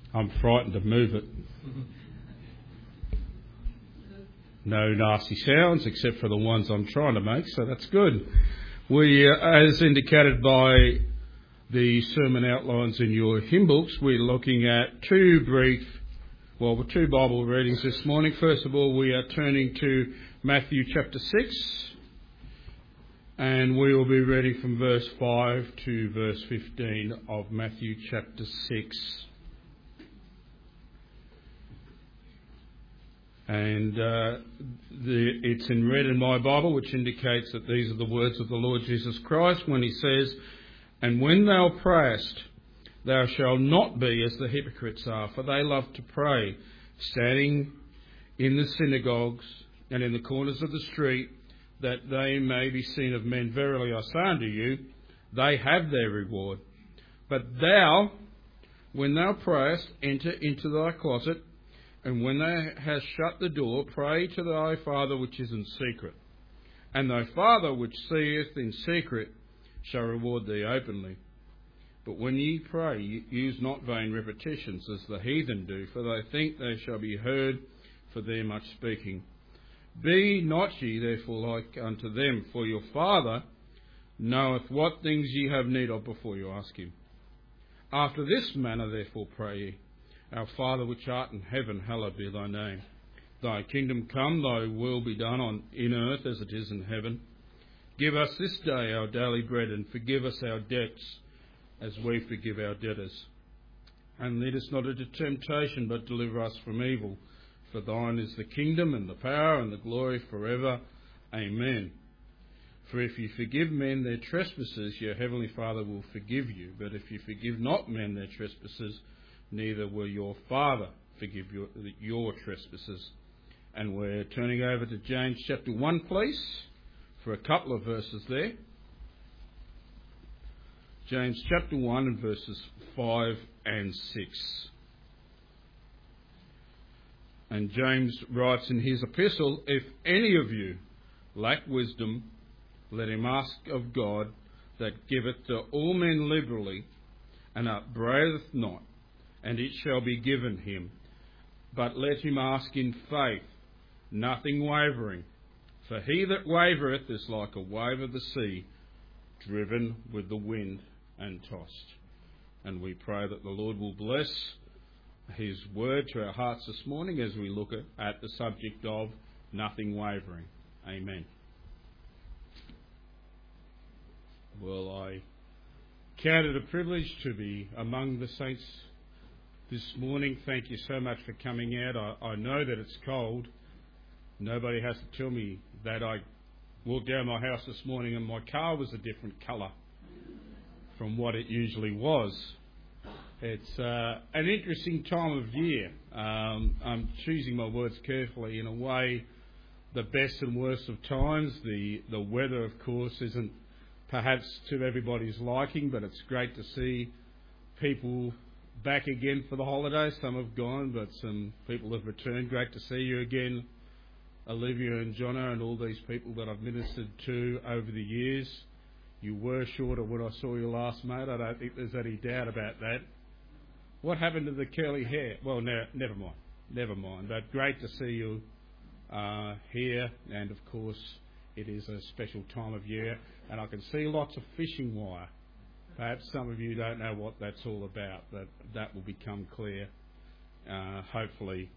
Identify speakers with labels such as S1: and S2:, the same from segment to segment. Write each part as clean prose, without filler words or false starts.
S1: I'm frightened to move it. No nasty sounds except for the ones I'm trying to make, so that's good. We, as indicated by the sermon outlines in your hymn books, we're looking at two Bible readings this morning. First of all, we are turning to Matthew chapter 6, and we will be reading from verse 5 to verse 15 of Matthew chapter 6. And it's in red in my Bible, which indicates that these are the words of the Lord Jesus Christ when he says, "And when thou prayest, thou shalt not be as the hypocrites are, for they love to pray, standing in the synagogues and in the corners of the street, that they may be seen of men. Verily I say unto you, they have their reward. But thou, when thou prayest, enter into thy closet, and when thou hast shut the door, pray to thy Father which is in secret. And thy Father which seeth in secret shall reward thee openly. But when ye pray, use not vain repetitions, as the heathen do, for they think they shall be heard for their much speaking. Be not ye therefore like unto them, for your Father knoweth what things ye have need of before you ask him. After this manner therefore pray ye, Our Father which art in heaven, hallowed be thy name. Thy kingdom come, thy will be done in earth as it is in heaven. Give us this day our daily bread, and forgive us our debts as we forgive our debtors. And lead us not into temptation, but deliver us from evil. For thine is the kingdom and the power and the glory forever. Amen. For if you forgive men their trespasses, your heavenly Father will forgive you. But if you forgive not men their trespasses, neither will your Father forgive your trespasses." And we're turning over to James chapter 1, please, for a couple of verses there. James chapter 1 and verses 5 and 6. And James writes in his epistle, "If any of you lack wisdom, let him ask of God, that giveth to all men liberally, and upbraideth not, and it shall be given him. But let him ask in faith, nothing wavering. For he that wavereth is like a wave of the sea, driven with the wind and tossed." And we pray that the Lord will bless his word to our hearts this morning as we look at the subject of nothing wavering. Amen. Well, I count it a privilege to be among the saints this morning. Thank you so much for coming out. I know that it's cold. Nobody has to tell me that. I walked down my house this morning and my car was a different colour from what it usually was. It's an interesting time of year. I'm choosing my words carefully. In a way, the best and worst of times. The weather, of course, isn't perhaps to everybody's liking, but it's great to see people back again for the holidays. Some have gone, but some people have returned. Great to see you again, Olivia and Jono, and all these people that I've ministered to over the years. You were shorter when I saw you last, mate. I don't think there's any doubt about that. What happened to the curly hair? Well, no, never mind. But great to see you here, and of course it is a special time of year, and I can see lots of fishing wire. Perhaps some of you don't know what that's all about, but that will become clear, hopefully,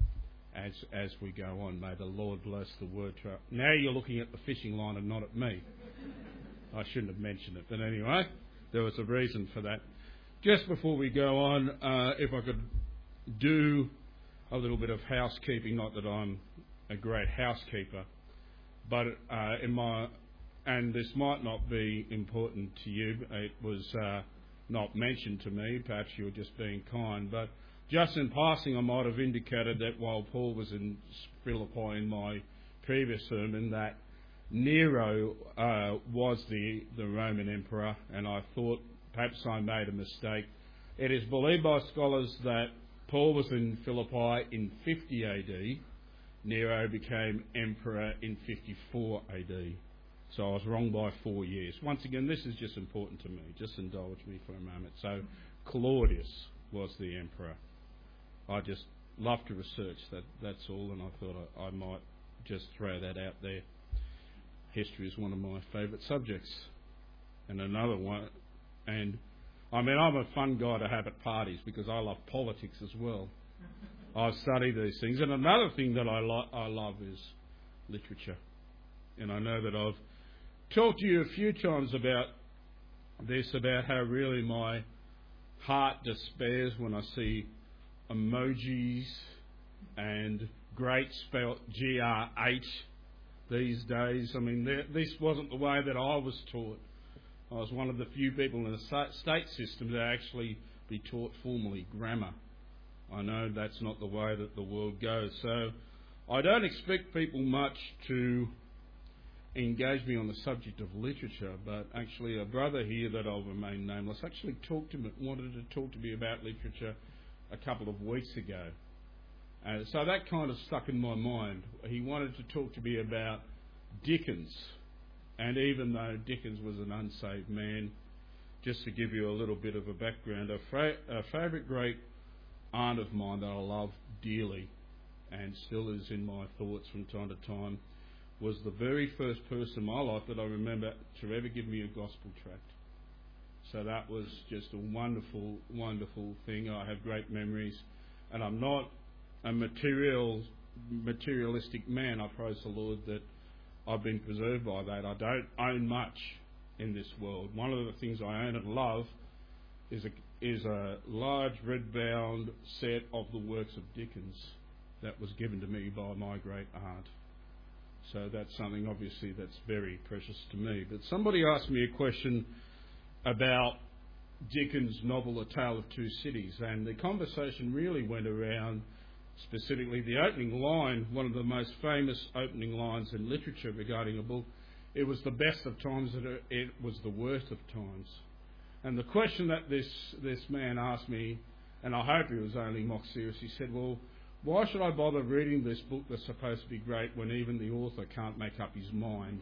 S1: as we go on. May the Lord bless the word to us. Now you're looking at the fishing line and not at me. I shouldn't have mentioned it, but anyway, there was a reason for that. Just before we go on, if I could do a little bit of housekeeping, not that I'm a great housekeeper, but and this might not be important to you. It was not mentioned to me. Perhaps you were just being kind. But just in passing, I might have indicated that while Paul was in Philippi in my previous sermon, that Nero was the Roman emperor, and I thought perhaps I made a mistake. It is believed by scholars that Paul was in Philippi in 50 AD. Nero became emperor in 54 AD. So I was wrong by 4 years. Once again, this is just important to me. Just indulge me for a moment. So Claudius was the emperor. I just love to research. That's all, and I thought I might just throw that out there. History is one of my favourite subjects. And another one, and I mean, I'm a fun guy to have at parties because I love politics as well. I study these things. And another thing that I love is literature. And I know that I've talked to you a few times about this, about how really my heart despairs when I see emojis and great spelt GR8 these days. I mean, this wasn't the way that I was taught. I was one of the few people in the state system to actually be taught formally grammar. I know that's not the way that the world goes. So I don't expect people much to engage me on the subject of literature, but actually a brother here that I'll remain nameless actually wanted to talk to me about literature a couple of weeks ago. So that kind of stuck in my mind. He wanted to talk to me about Dickens. And even though Dickens was an unsaved man, just to give you a little bit of a background, a favourite great aunt of mine that I love dearly and still is in my thoughts from time to time was the very first person in my life that I remember to ever give me a gospel tract. So that was just a wonderful, wonderful thing. I have great memories, and I'm not a materialistic man. I praise the Lord that I've been preserved by that. I don't own much in this world. One of the things I own and love is a large red-bound set of the works of Dickens that was given to me by my great aunt. So that's something obviously that's very precious to me. But somebody asked me a question about Dickens' novel A Tale of Two Cities, and the conversation really went around specifically the opening line, one of the most famous opening lines in literature regarding a book. It was the best of times, and it was the worst of times. And the question that this man asked me, and I hope he was only mock serious, he said, well, why should I bother reading this book that's supposed to be great when even the author can't make up his mind?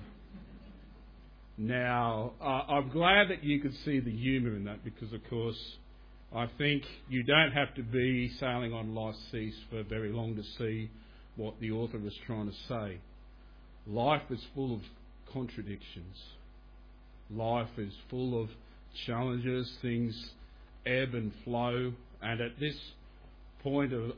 S1: Now, I'm glad that you could see the humour in that because, of course, I think you don't have to be sailing on life's seas for very long to see what the author was trying to say. Life is full of contradictions. Life is full of challenges, things ebb and flow, and at this point of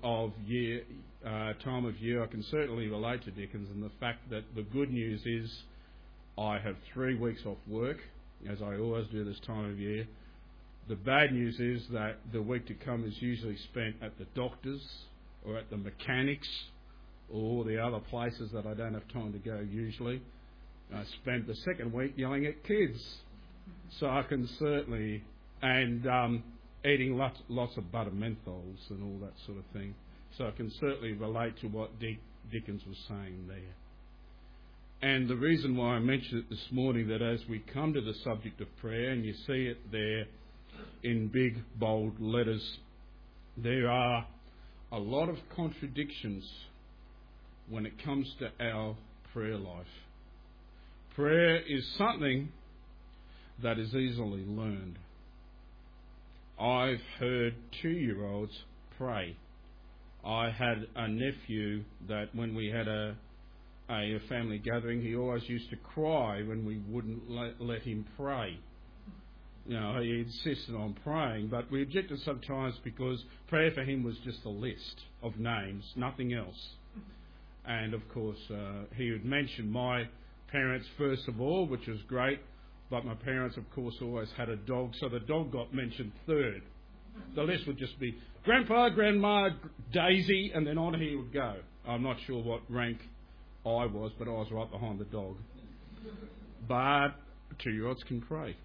S1: time of year, I can certainly relate to Dickens and the fact that the good news is I have 3 weeks off work, as I always do this time of year. The bad news is that the week to come is usually spent at the doctor's or at the mechanics or the other places that I don't have time to go usually. I spent the second week yelling at kids. So I can certainly, and eating lots of butter menthols and all that sort of thing. So I can certainly relate to what Dickens was saying there. And the reason why I mentioned it this morning, that as we come to the subject of prayer, and you see it there in big, bold letters, there are a lot of contradictions when it comes to our prayer life. Prayer is something that is easily learned. I've heard 2-year-olds pray. I had a nephew that when we had a family gathering, he always used to cry when we wouldn't let him pray. You know, he insisted on praying, but we objected sometimes because prayer for him was just a list of names, nothing else. And of course, he would mention my parents first of all, which was great, but my parents, of course, always had a dog, so the dog got mentioned third. The list would just be Grandpa, Grandma, Daisy, and then on he would go. I'm not sure what rank I was, but I was right behind the dog. But 2-year-olds can pray.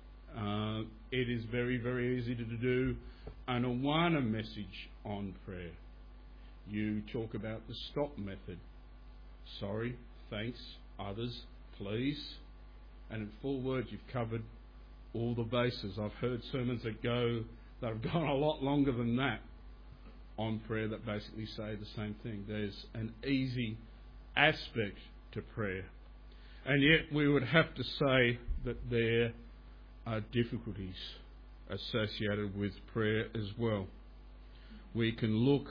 S1: It is very, very easy to do an Awana message on prayer. You talk about the stop method. Sorry, thanks, others, please. And in 4 words, you've covered all the bases. I've heard sermons that have gone a lot longer than that on prayer that basically say the same thing. There's an easy aspect to prayer. And yet we would have to say that there are difficulties associated with prayer as well. we can look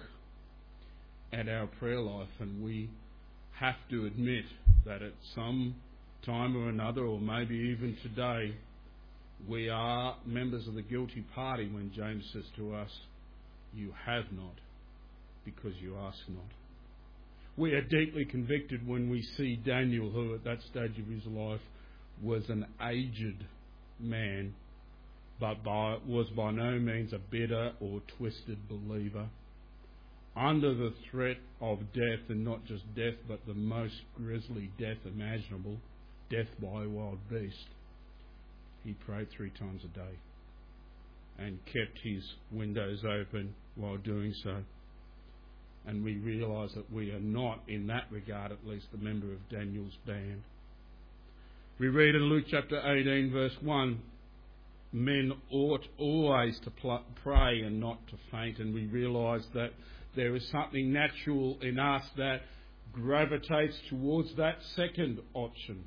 S1: at our prayer life and we have to admit that at some time or another, or maybe even today, we are members of the guilty party when James says to us, "You have not because you ask not." We are deeply convicted when we see Daniel, who at that stage of his life was an aged man, but was by no means a bitter or twisted believer. Under the threat of death, and not just death, but the most grisly death imaginable, death by a wild beast, he prayed 3 times a day and kept his windows open while doing so. And we realise that we are not, in that regard at least, a member of Daniel's band. We read in Luke chapter 18 verse 1, men ought always to pray and not to faint, and we realise that there is something natural in us that gravitates towards that second option.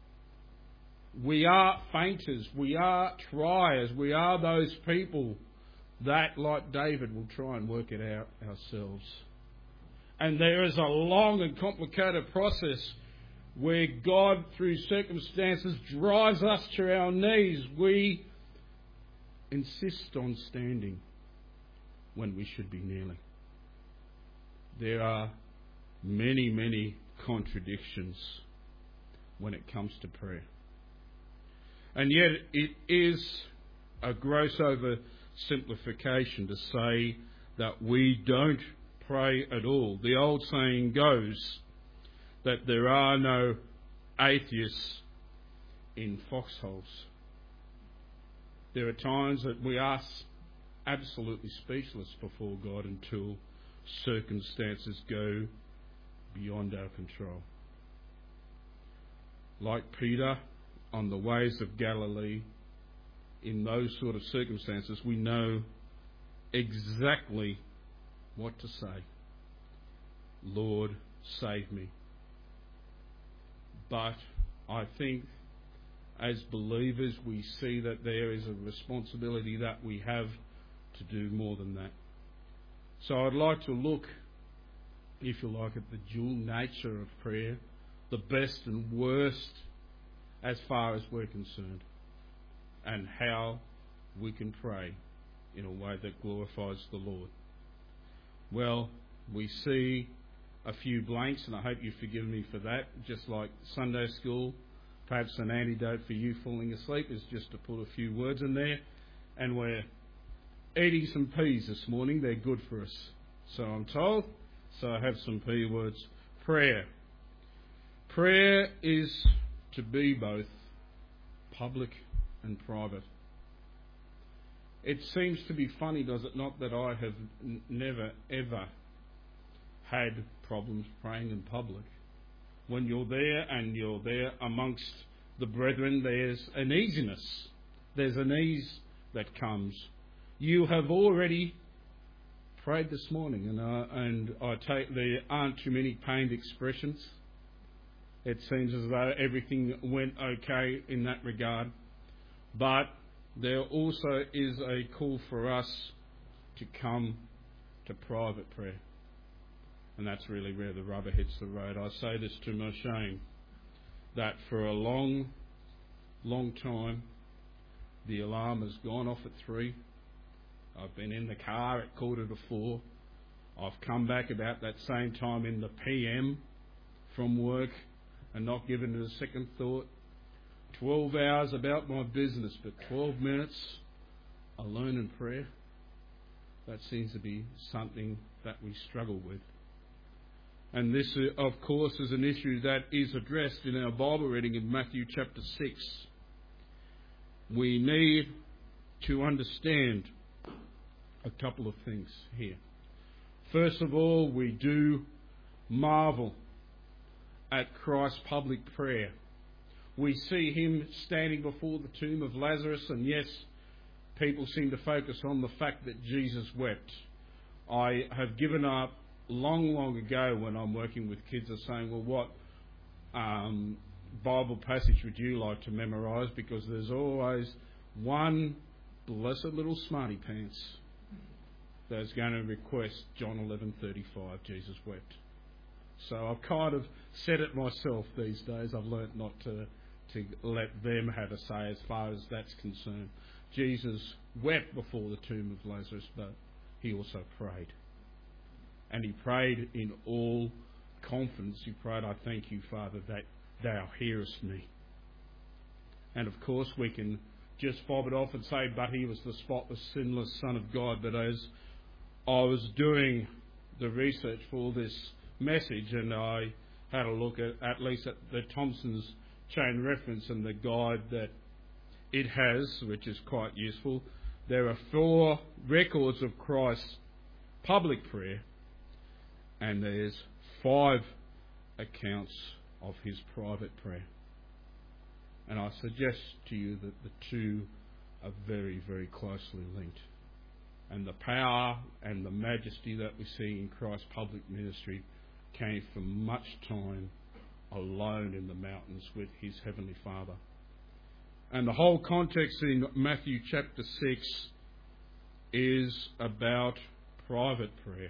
S1: We are fainters, we are triers, we are those people that, like David, will try and work it out ourselves. And there is a long and complicated process where God, through circumstances, drives us to our knees. We insist on standing when we should be kneeling. There are many, many contradictions when it comes to prayer. And yet it is a gross oversimplification to say that we don't pray at all. The old saying goes that there are no atheists in foxholes. There are times that we are absolutely speechless before God until circumstances go beyond our control. Like Peter on the waves of Galilee, in those sort of circumstances, we know exactly what to say. Lord, save me. But I think as believers we see that there is a responsibility that we have to do more than that. So I'd like to look, if you like, at the dual nature of prayer, the best and worst as far as we're concerned, and how we can pray in a way that glorifies the Lord. Well, we see a few blanks, and I hope you forgive me for that. Just like Sunday school, perhaps an antidote for you falling asleep is just to put a few words in there. And we're eating some peas this morning. They're good for us, so I'm told. So I have some P words. Prayer. Prayer is to be both public and private. It seems to be funny, does it not, that I have never ever had problems praying in public. When you're there and you're there amongst the brethren, there's an easiness. There's an ease that comes. You have already prayed this morning, and I take there aren't too many pained expressions. It seems as though everything went okay in that regard. But there also is a call for us to come to private prayer. And that's really where the rubber hits the road. I say this to my shame, that for a long, long time, the alarm has gone off at 3. I've been in the car at 3:45. I've come back about that same time in the PM from work and not given it a second thought. 12 hours about my business, but 12 minutes alone in prayer. That seems to be something that we struggle with. And this, of course, is an issue that is addressed in our Bible reading in Matthew chapter 6. We need to understand a couple of things here. First of all, we do marvel at Christ's public prayer. We see him standing before the tomb of Lazarus, and yes, people seem to focus on the fact that Jesus wept. I have given up long ago when I'm working with kids are saying, well, what Bible passage would you like to memorise? Because there's always one blessed little smarty pants that is going to request John 11:35, Jesus wept. So I've kind of said it myself these days. I've learnt not to let them have a say as far as that's concerned. Jesus wept before the tomb of Lazarus, but he also prayed. And he prayed in all confidence. He prayed, I thank you, Father, that thou hearest me. And of course we can just fob it off and say, but he was the spotless, sinless Son of God. But as I was doing the research for this message, and I had a look at least at the Thompson's chain reference and the guide that it has, which is quite useful. There are 4 records of Christ's public prayer, and there's 5 accounts of his private prayer. And I suggest to you that the 2 are very, very closely linked. And the power and the majesty that we see in Christ's public ministry came from much time alone in the mountains with his heavenly Father. And the whole context in Matthew chapter 6 is about private prayer.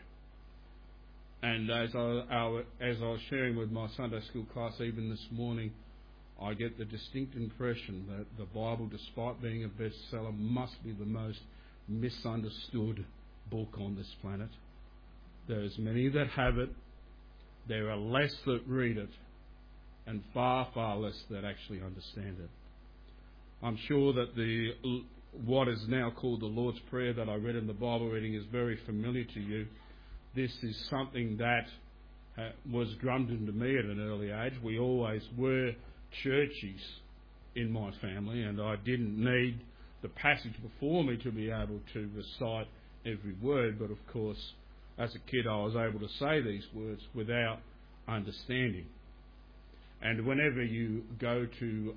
S1: And as I was sharing with my Sunday school class even this morning, I get the distinct impression that the Bible, despite being a bestseller, must be the most misunderstood book on this planet. There's many that have it. There are less that read it, and far, far less that actually understand it. I'm sure that what is now called the Lord's Prayer that I read in the Bible reading is very familiar to you. This is something that was drummed into me at an early age. We always were churchies in my family, and I didn't need the passage before me to be able to recite every word, but of course, as a kid I was able to say these words without understanding. And whenever you go to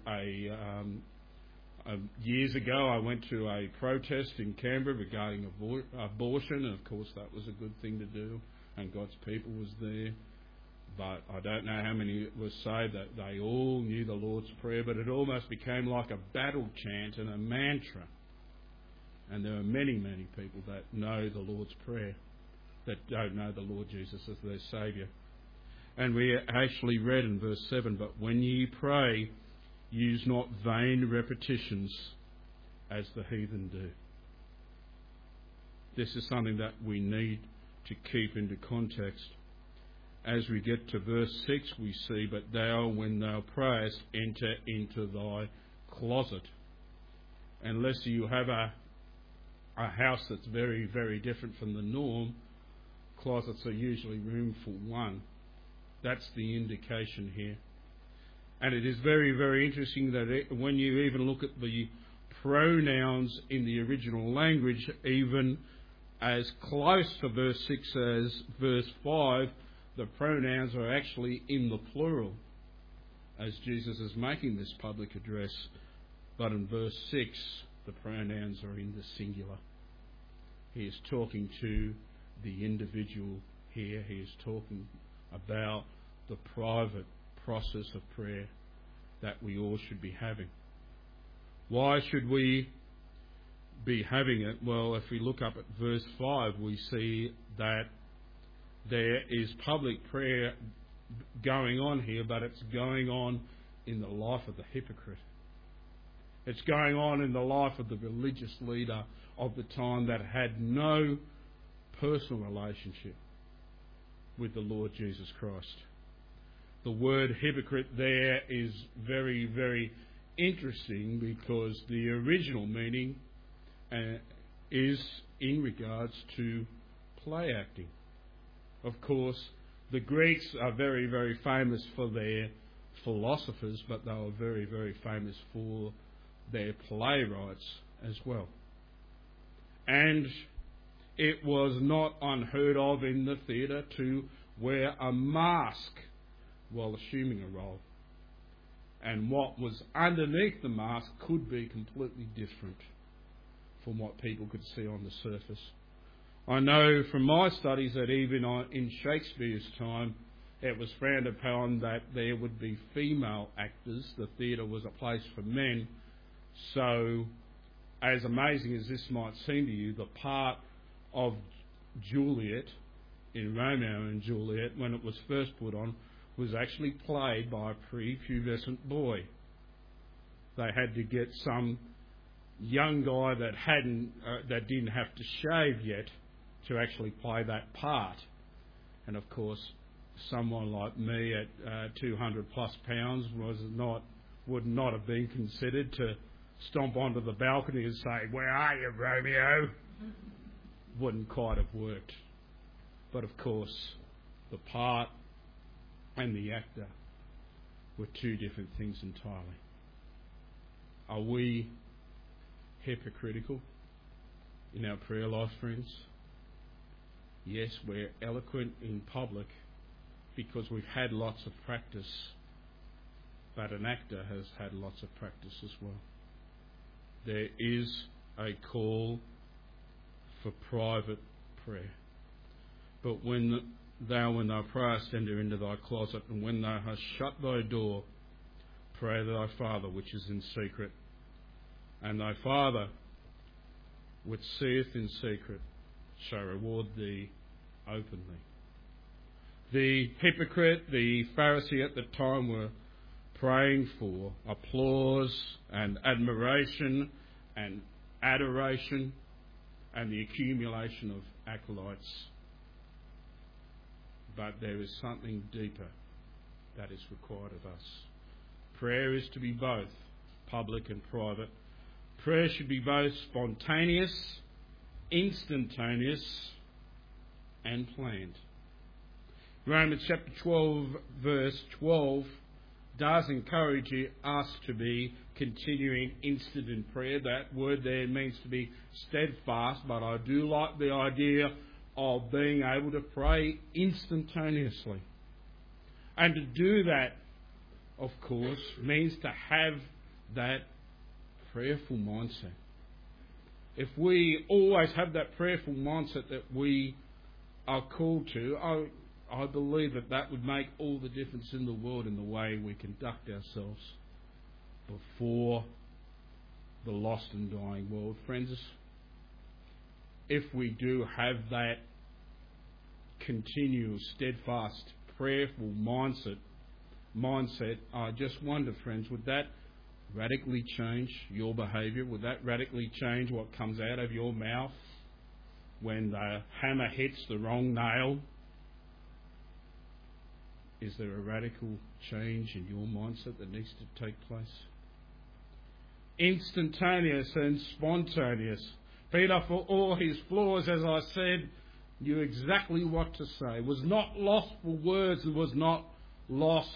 S1: years ago I went to a protest in Canberra regarding abortion, and of course that was a good thing to do, and God's people was there. But I don't know how many would say that they all knew the Lord's Prayer, but it almost became like a battle chant and a mantra. And there are many, many people that know the Lord's Prayer that don't know the Lord Jesus as their Saviour. And we actually read in verse 7, but when ye pray, use not vain repetitions as the heathen do. This is something that we need to keep into context. As we get to verse 6, we see, but thou, when thou prayest, enter into thy closet. Unless you have a house that's very, very different from the norm, closets are usually room for one. That's the indication here. And it is very, very interesting that when you even look at the pronouns in the original language, even as close to verse 6 as verse 5, the pronouns are actually in the plural as Jesus is making this public address. But in verse 6, the pronouns are in the singular. He is talking to the individual here. He is talking about the private process of prayer that we all should be having. Why should we be having it? Well, if we look up at verse 5, we see that there is public prayer going on here, but it's going on in the life of the hypocrite. It's going on in the life of the religious leader of the time that had no personal relationship with the Lord Jesus Christ. The word hypocrite there is very, very interesting because the original meaning is in regards to play acting. Of course, the Greeks are very, very famous for their philosophers, but they were very, very famous for their playwrights as well. And it was not unheard of in the theatre to wear a mask while assuming a role. And what was underneath the mask could be completely different from what people could see on the surface. I know from my studies that even in Shakespeare's time, it was frowned upon that there would be female actors. The theatre was a place for men. So, as amazing as this might seem to you, the part of Juliet, in Romeo and Juliet, when it was first put on, was actually played by a prepubescent boy. They had to get some young guy that didn't have to shave yet to actually play that part. And of course, someone like me at 200 plus pounds would not have been considered to stomp onto the balcony and say, "Where are you, Romeo?" Wouldn't quite have worked. But of course, the part and the actor were two different things entirely. Are we hypocritical in our prayer life, friends? Yes, we're eloquent in public because we've had lots of practice, but an actor has had lots of practice as well. There is a call for private prayer. But when thou prayest, enter into thy closet, and when thou hast shut thy door, pray to thy Father which is in secret. And thy Father which seeth in secret shall reward thee openly. The hypocrite, the Pharisee at the time, were praying for applause and admiration and adoration and the accumulation of acolytes. But there is something deeper that is required of us. Prayer is to be both public and private. Prayer should be both spontaneous, instantaneous, and planned. Romans chapter 12, verse 12, does encourage us to be continuing instant in prayer. That word there means to be steadfast, but I do like the idea of being able to pray instantaneously. And to do that, of course, means to have that prayerful mindset. If we always have that prayerful mindset that we are called to, I believe that would make all the difference in the world in the way we conduct ourselves before the lost and dying world. Friends, if we do have that continual, steadfast, prayerful mindset, I just wonder, friends, would that radically change your behaviour? Would that radically change what comes out of your mouth when the hammer hits the wrong nail? Is there a radical change in your mindset that needs to take place? Instantaneous and spontaneous. Peter, for all his flaws, as I said, knew exactly what to say. Was not lost for words and was not lost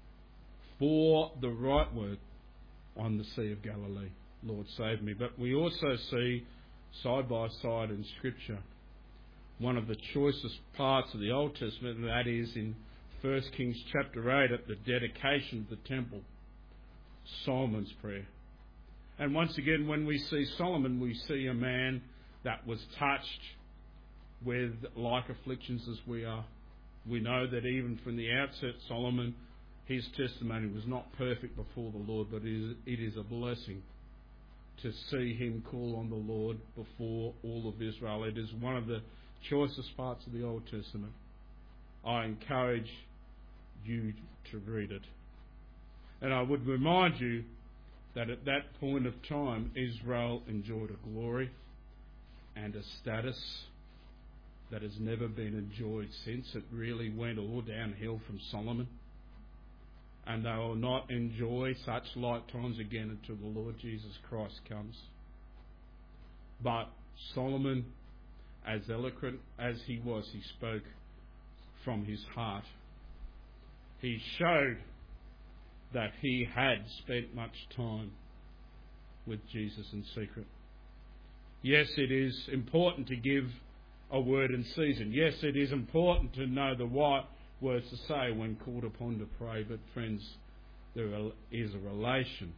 S1: for the right word on the Sea of Galilee. Lord, save me. But we also see side by side in Scripture one of the choicest parts of the Old Testament, and that is in 1 Kings chapter 8 at the dedication of the temple, Solomon's prayer. And once again, when we see Solomon, we see a man that was touched with like afflictions as we are. We know that even from the outset, Solomon, his testimony was not perfect before the Lord, but it is a blessing to see him call on the Lord before all of Israel. It is one of the choicest parts of the Old Testament. I encourage you to read it. And I would remind you that at that point of time, Israel enjoyed a glory and a status that has never been enjoyed since. It really went all downhill from Solomon. And they will not enjoy such like times again until the Lord Jesus Christ comes. But Solomon, as eloquent as he was, he spoke from his heart. He showed that he had spent much time with Jesus in secret. Yes, it is important to give a word in season. Yes, it is important to know the right words to say when called upon to pray. But friends, there is a relationship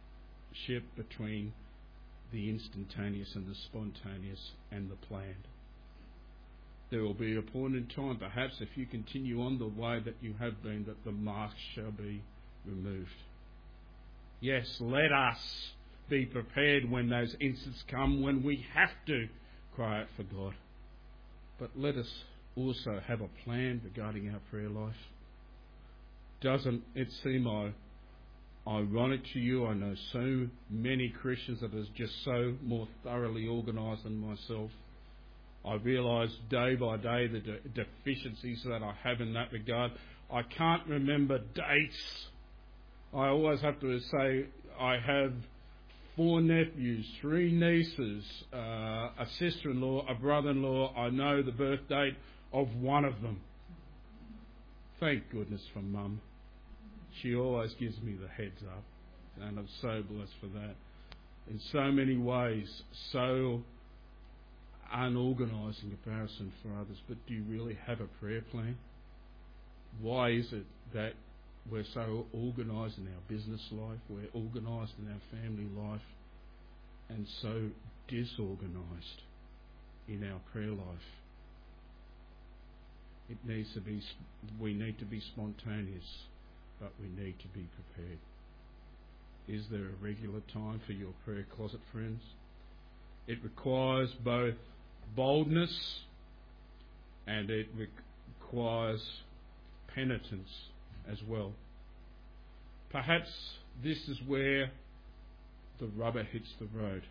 S1: between the instantaneous and the spontaneous and the planned. There will be a point in time, perhaps, if you continue on the way that you have been, that the marks shall be removed. Yes, let us be prepared when those instants come when we have to cry out for God. But let us also have a plan regarding our prayer life. Doesn't it seem ironic to you? I know so many Christians that are just so more thoroughly organised than myself. I realise day by day the deficiencies that I have in that regard. I can't remember dates. I always have to say I have 4 nephews, 3 nieces, a sister-in-law, a brother-in-law. I know the birth date of one of them. Thank goodness for Mum. She always gives me the heads up, and I'm so blessed for that. In so many ways, so unorganised in comparison for others. But do you really have a prayer plan? Why is it that we're so organised in our business life, we're organised in our family life, and so disorganised in our prayer life? We need to be spontaneous, but we need to be prepared. Is there a regular time for your prayer closet, friends? It requires both boldness and it requires penitence as well. Perhaps this is where the rubber hits the road.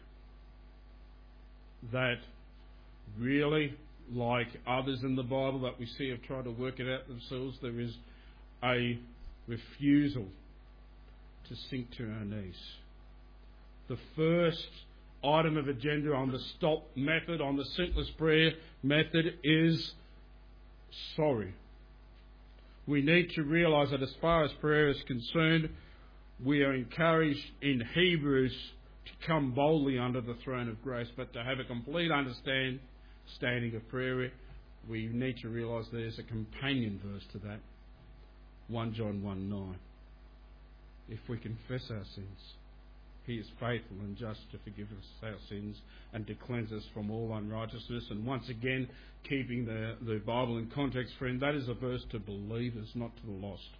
S1: That really, like others in the Bible that we see have tried to work it out themselves, there is a refusal to sink to our knees. The first item of agenda on the stop method, on the simplest prayer method, is sorry. We need to realise that as far as prayer is concerned, we are encouraged in Hebrews to come boldly under the throne of grace, but to have a complete understanding of prayer, we need to realise there's a companion verse to that. 1 John 1:9. If we confess our sins, He is faithful and just to forgive us our sins and to cleanse us from all unrighteousness. And once again, keeping the Bible in context, friend, that is a verse to believers, not to the lost.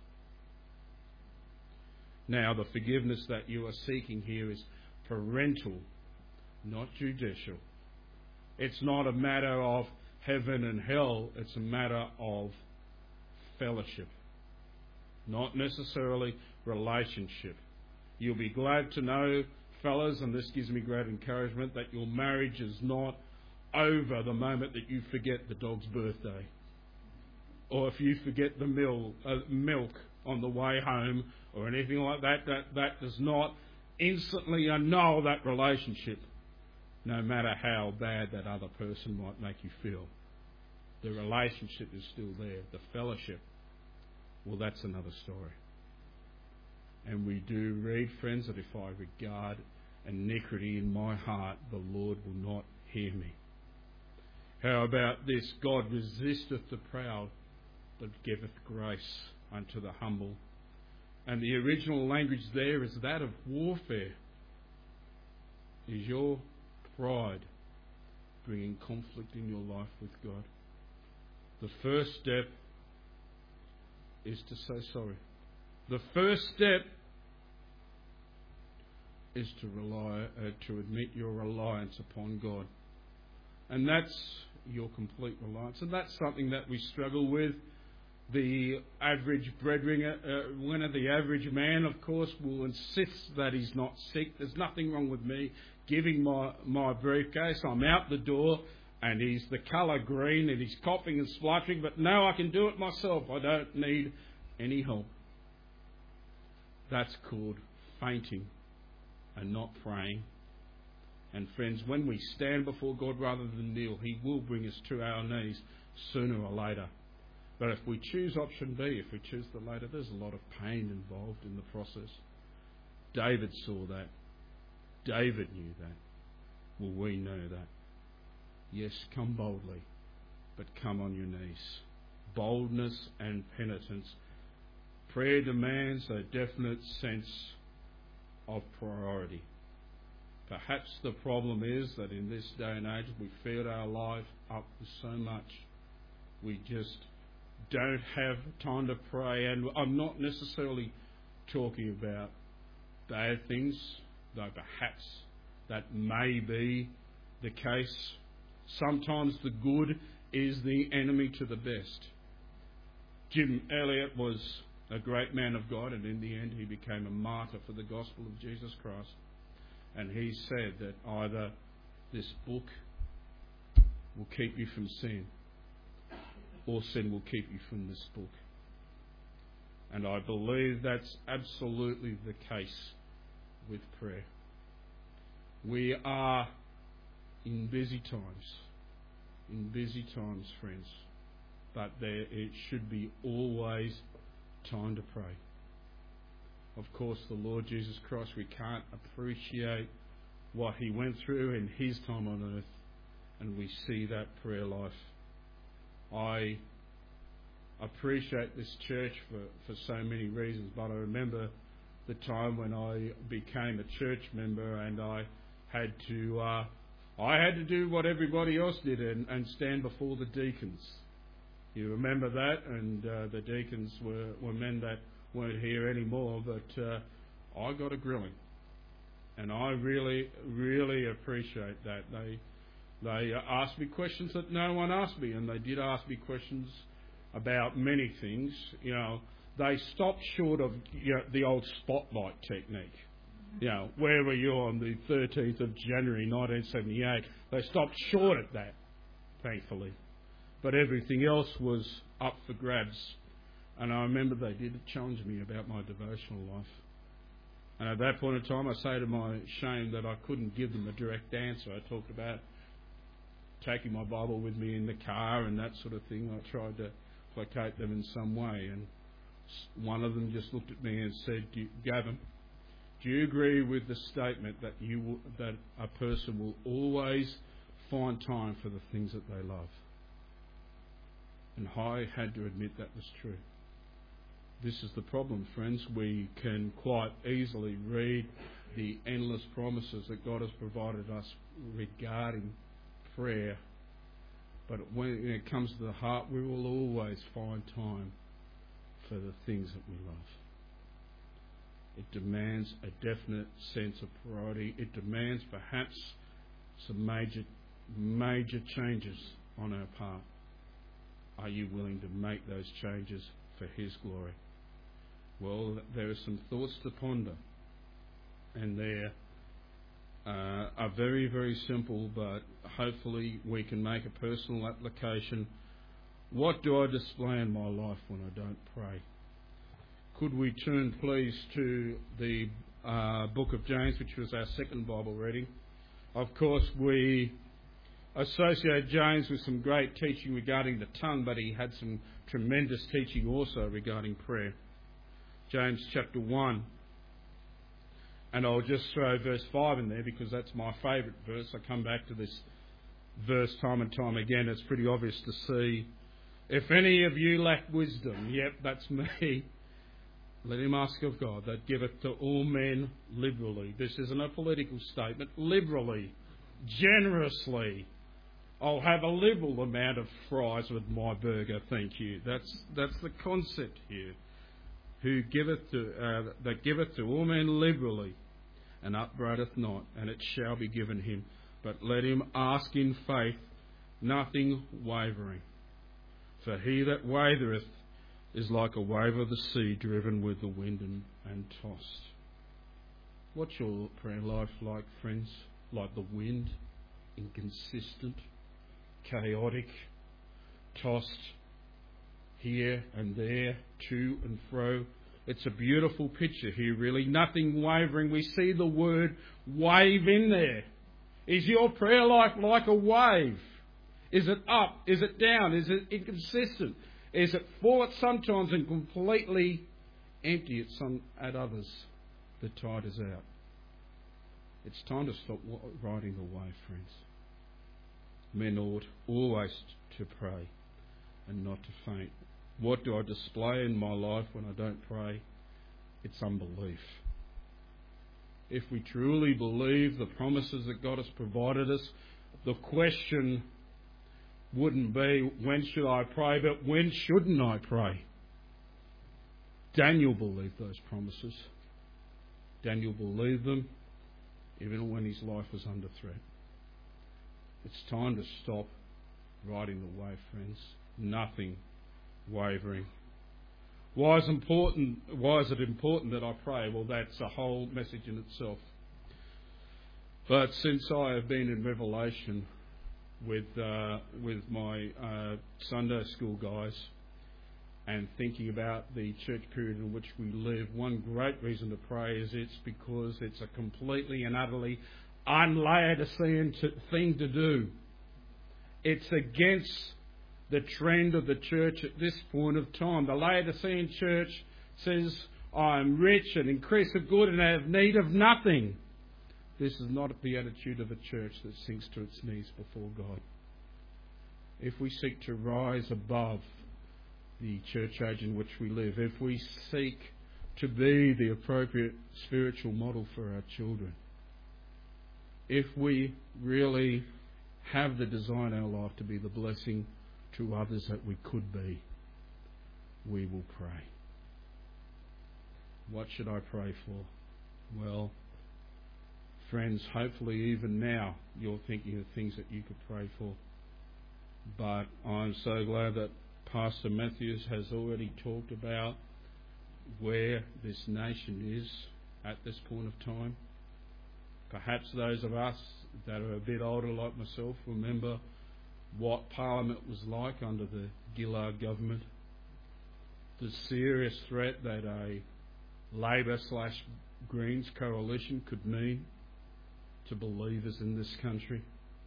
S1: Now, the forgiveness that you are seeking here is parental, not judicial. It's not a matter of heaven and hell, it's a matter of fellowship, not necessarily relationship. You'll be glad to know, fellas, and this gives me great encouragement, that your marriage is not over the moment that you forget the dog's birthday. Or if you forget the milk on the way home or anything like that, that does not instantly annul that relationship, no matter how bad that other person might make you feel. The relationship is still there. The fellowship, well, that's another story. And we do read, friends, that if I regard iniquity in my heart, the Lord will not hear me. How about this? God resisteth the proud, but giveth grace unto the humble. And the original language there is that of warfare. Is your pride bringing conflict in your life with God? The first step is to say sorry. The first step is to admit your reliance upon God. And that's your complete reliance. And that's something that we struggle with. The average breadwinner, the average man, of course, will insist that he's not sick. There's nothing wrong with me giving my briefcase. I'm out the door and he's the colour green and he's coughing and spluttering, but no, I can do it myself. I don't need any help. That's called fainting and not praying. And friends, when we stand before God rather than kneel, He will bring us to our knees sooner or later. But if we choose option B, if we choose the later, there's a lot of pain involved in the process. David saw that. David knew that. Will we know that? Yes, come boldly, but come on your knees. Boldness and penitence. Prayer demands a definite sense of priority. Perhaps the problem is that in this day and age we filled our life up with so much. We just don't have time to pray. And I'm not necessarily talking about bad things, though perhaps that may be the case. Sometimes the good is the enemy to the best. Jim Elliot was a great man of God, and in the end he became a martyr for the gospel of Jesus Christ. And he said that either this book will keep you from sin, or sin will keep you from this book. And I believe that's absolutely the case with prayer. We are in busy times, friends, but it should be always time to pray. Of course, the Lord Jesus Christ, we can't appreciate what he went through in his time on earth, and we see that prayer life. I appreciate this church for so many reasons, but I remember the time when I became a church member and I had to do what everybody else did and stand before the deacons. You remember that? And the deacons were men that weren't here anymore, but I got a grilling. And I really, really appreciate that. They asked me questions that no one asked me, and they did ask me questions about many things. You know, they stopped short of the old spotlight technique. You know, where were you on the 13th of January 1978? They stopped short at that, thankfully. But everything else was up for grabs. And I remember they did challenge me about my devotional life. And at that point in time, I say to my shame that I couldn't give them a direct answer. I talked about taking my Bible with me in the car and that sort of thing. I tried to placate them in some way. And one of them just looked at me and said, Gavin, do you agree with the statement that that a person will always find time for the things that they love? And I had to admit that was true. This is the problem, friends. We can quite easily read the endless promises that God has provided us regarding prayer. But when it comes to the heart, we will always find time for the things that we love. It demands a definite sense of priority. It demands perhaps some major changes on our part. Are you willing to make those changes for His glory? Well, there are some thoughts to ponder, and they are very, very simple, but hopefully we can make a personal application. What do I display in my life when I don't pray? Could we turn, please, to the book of James, which was our second Bible reading. Of course, we associate James with some great teaching regarding the tongue, but he had some tremendous teaching also regarding prayer. James chapter 1. And I'll just throw verse 5 in there because that's my favourite verse. I come back to this verse time and time again. It's pretty obvious to see. If any of you lack wisdom, yep, that's me. Let him ask of God that giveth to all men liberally. This isn't a political statement. Liberally, generously. I'll have a liberal amount of fries with my burger, thank you. That's the concept here. Who giveth that giveth to all men liberally, and upbraideth not, and it shall be given him. But let him ask in faith, nothing wavering. For he that wavereth is like a wave of the sea, driven with the wind and tossed. What's your prayer life like, friends? Like the wind, inconsistent, chaotic, tossed here and there, to and fro. It's a beautiful picture here, really. Nothing wavering. We see the word wave in there. Is your prayer life like a wave? Is it up? Is it down? Is it inconsistent? Is it full at sometimes and completely empty at others? The tide is out. It's time to stop riding the wave, friends. Men ought always to pray and not to faint. What do I display in my life when I don't pray? It's unbelief. If we truly believe the promises that God has provided us, the question wouldn't be, when should I pray, but when shouldn't I pray? Daniel believed those promises. Daniel believed them even when his life was under threat. It's time to stop riding the wave, friends. Nothing wavering. Why is it important that I pray? Well, that's a whole message in itself. But since I have been in Revelation with my Sunday school guys and thinking about the church period in which we live, one great reason to pray is it's because it's a completely and utterly un-Laodicean thing to do. It's against the trend of the church at this point of time. The Laodicean church says, I am rich and increase of good and have need of nothing. This is not the attitude of a church that sinks to its knees before God. If we seek to rise above the church age in which we live, if we seek to be the appropriate spiritual model for our children, if we really have the desire in our life to be the blessing to others that we could be, we will pray. What should I pray for? Well, friends, hopefully even now you're thinking of things that you could pray for. But I'm so glad that Pastor Matthews has already talked about where this nation is at this point of time. Perhaps those of us that are a bit older like myself remember what Parliament was like under the Gillard government. The serious threat that a Labor/Greens coalition could mean to believers in this country.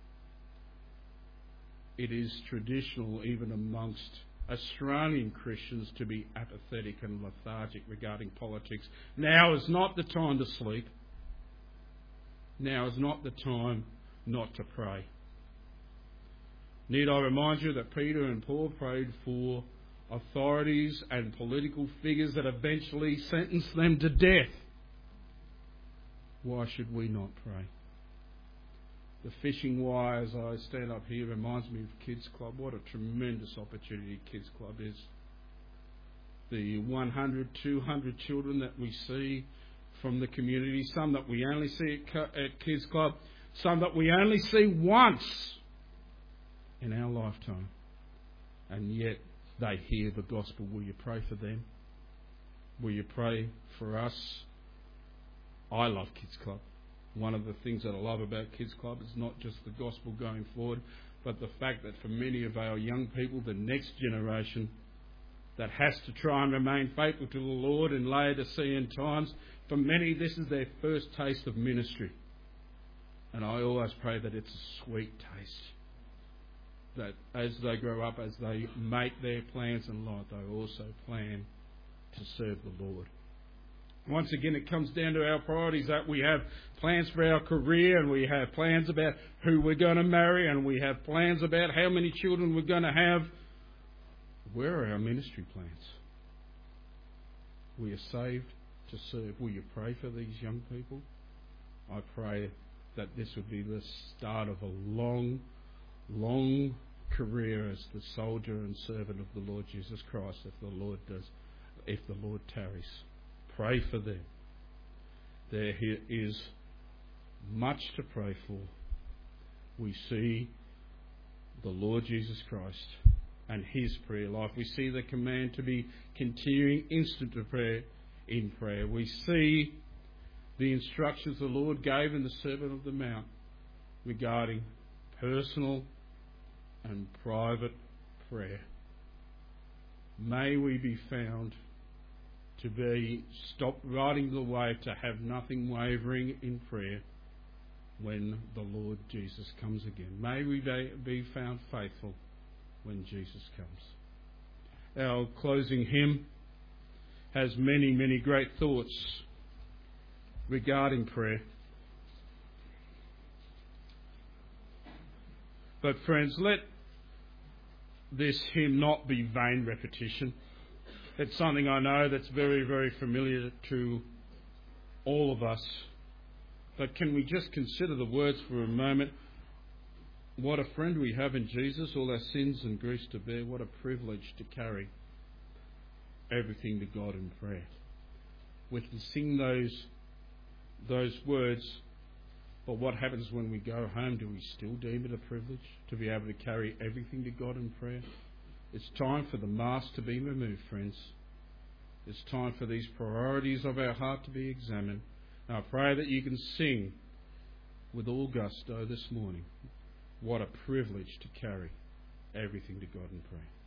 S1: It is traditional even amongst Australian Christians to be apathetic and lethargic regarding politics. Now is not the time to sleep. Now is not the time not to pray. Need I remind you that Peter and Paul prayed for authorities and political figures that eventually sentenced them to death? Why should we not pray? The fishing wire, as I stand up here, reminds me of Kids Club. What a tremendous opportunity Kids Club is. The 100, 200 children that we see from the community, some that we only see at Kids Club, some that we only see once in our lifetime. And yet they hear the gospel. Will you pray for them? Will you pray for us? I love Kids Club. One of the things that I love about Kids Club is not just the gospel going forward, but the fact that for many of our young people, the next generation that has to try and remain faithful to the Lord in Laodicean times, for many this is their first taste of ministry. And I always pray that it's a sweet taste. That as they grow up, as they make their plans in life, they also plan to serve the Lord. Once again, it comes down to our priorities, that we have plans for our career, and we have plans about who we're going to marry, and we have plans about how many children we're going to have. Where are our ministry plans? We are saved to serve. Will you pray for these young people? I pray that this would be the start of a long, long career as the soldier and servant of the Lord Jesus Christ, if the Lord tarries. Pray for them. There is much to pray for. We see the Lord Jesus Christ and His prayer life. We see the command to be continuing instant to prayer in prayer. We see the instructions the Lord gave in the Sermon on the Mount regarding personal and private prayer. May we be found to be stop riding the wave, to have nothing wavering in prayer when the Lord Jesus comes again. May we be found faithful when Jesus comes. Our closing hymn has many, many great thoughts regarding prayer. But friends, let this hymn not be vain repetition. It's something I know that's very, very familiar to all of us. But can we just consider the words for a moment? What a friend we have in Jesus, all our sins and griefs to bear. What a privilege to carry everything to God in prayer. We can sing those words But what happens when we go home? Do we still deem it a privilege to be able to carry everything to God in prayer? It's time for the mask to be removed, friends. It's time for these priorities of our heart to be examined. And I pray that you can sing with all gusto this morning. What a privilege to carry everything to God in prayer.